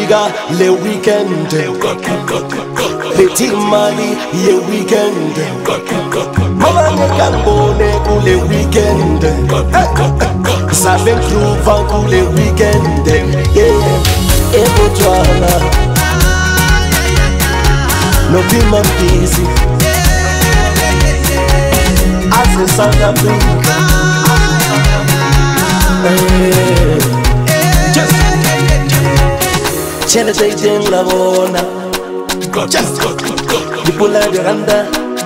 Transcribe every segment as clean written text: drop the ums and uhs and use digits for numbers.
Kufika le weekend Leti mali ye weekend Mama nekambone kule weekend Sabe kruva kule weekend Ebo twala No be my busy As a South Africa Just Chele dating la bona Just Di pula di randa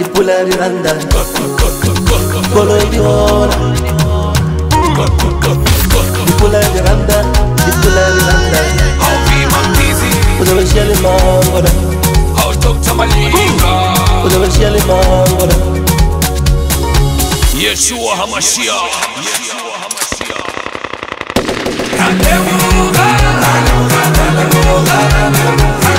Kolo di ona Di pula di randa How be man busy? Uda vashiyali mangoda How talk to my liga? Uda vashiyali mangoda Yeshua HaMashiach. Hallelujah.